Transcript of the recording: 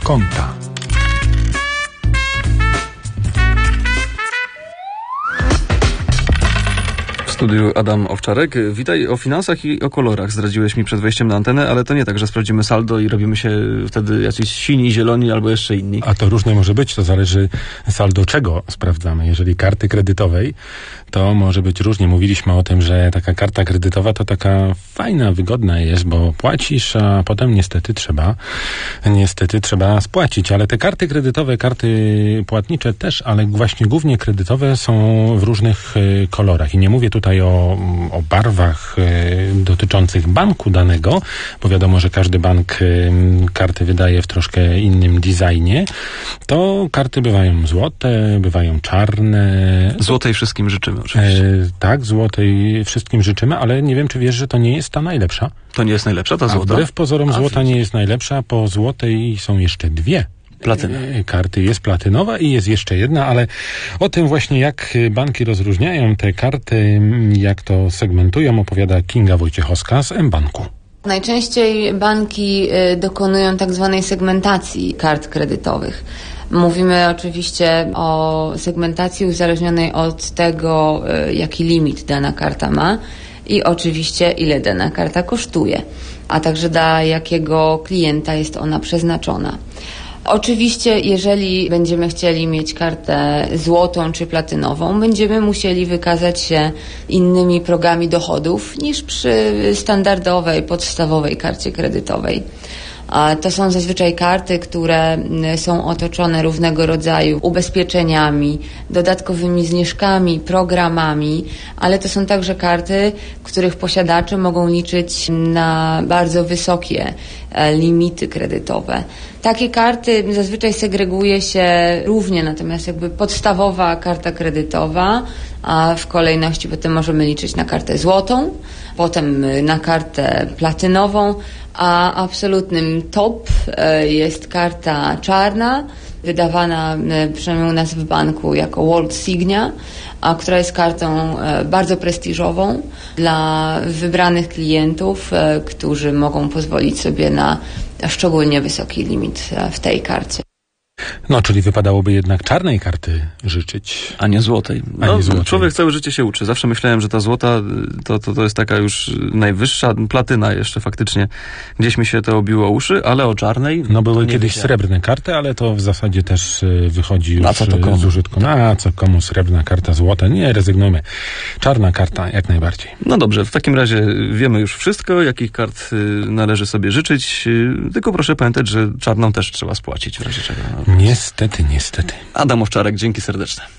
konta. W studiu Adam Owczarek. Witaj. O finansach i o kolorach zdradziłeś mi przed wejściem na antenę, ale to nie tak, że sprawdzimy saldo i robimy się wtedy jacyś sini, zieloni albo jeszcze inni. A to różnie może być, to zależy saldo czego sprawdzamy. Jeżeli karty kredytowej, to może być różnie. Mówiliśmy o tym, że taka karta kredytowa to taka fajna, wygodna jest, bo płacisz, a potem niestety trzeba spłacić. Ale te karty kredytowe, karty płatnicze też, ale właśnie głównie kredytowe są w różnych kolorach. I nie mówię tutaj o barwach dotyczących banku danego, bo wiadomo, że każdy bank karty wydaje w troszkę innym designie. To karty bywają złote, bywają czarne. Złotej wszystkim życzymy oczywiście. Tak, złotej wszystkim życzymy, ale nie wiem, czy wiesz, że to nie jest ta najlepsza. To nie jest najlepsza, ta złota? Wbrew pozorom złota nie jest najlepsza, po złotej są jeszcze dwie. Karty. Jest platynowa i jest jeszcze jedna, ale o tym właśnie, jak banki rozróżniają te karty, jak to segmentują, opowiada Kinga Wojciechowska z mBanku. Najczęściej banki dokonują tak zwanej segmentacji kart kredytowych. Mówimy oczywiście o segmentacji uzależnionej od tego, jaki limit dana karta ma i oczywiście ile dana karta kosztuje, a także dla jakiego klienta jest ona przeznaczona. Oczywiście, jeżeli będziemy chcieli mieć kartę złotą czy platynową, będziemy musieli wykazać się innymi progami dochodów niż przy standardowej, podstawowej karcie kredytowej. To są zazwyczaj karty, które są otoczone różnego rodzaju ubezpieczeniami, dodatkowymi zniżkami, programami, ale to są także karty, których posiadacze mogą liczyć na bardzo wysokie limity kredytowe. Takie karty zazwyczaj segreguje się równie, natomiast jakby podstawowa karta kredytowa, a w kolejności potem możemy liczyć na kartę złotą, potem na kartę platynową, a absolutnym top jest karta czarna, wydawana przynajmniej u nas w banku jako World Signia, a która jest kartą bardzo prestiżową dla wybranych klientów, którzy mogą pozwolić sobie na szczególnie wysoki limit w tej karcie. No, czyli wypadałoby jednak czarnej karty życzyć. A nie złotej. Człowiek całe życie się uczy. Zawsze myślałem, że ta złota to jest taka już najwyższa platyna jeszcze faktycznie. Gdzieś mi się to obiło uszy, ale o czarnej... No były kiedyś srebrne karty, ale to w zasadzie też wychodzi już z użytku. A co komu srebrna karta, złota? Nie, rezygnujmy. Czarna karta jak najbardziej. No dobrze, w takim razie wiemy już wszystko, jakich kart należy sobie życzyć. Tylko proszę pamiętać, że czarną też trzeba spłacić w razie czego. Niestety. Adam Owczarek, dzięki serdeczne.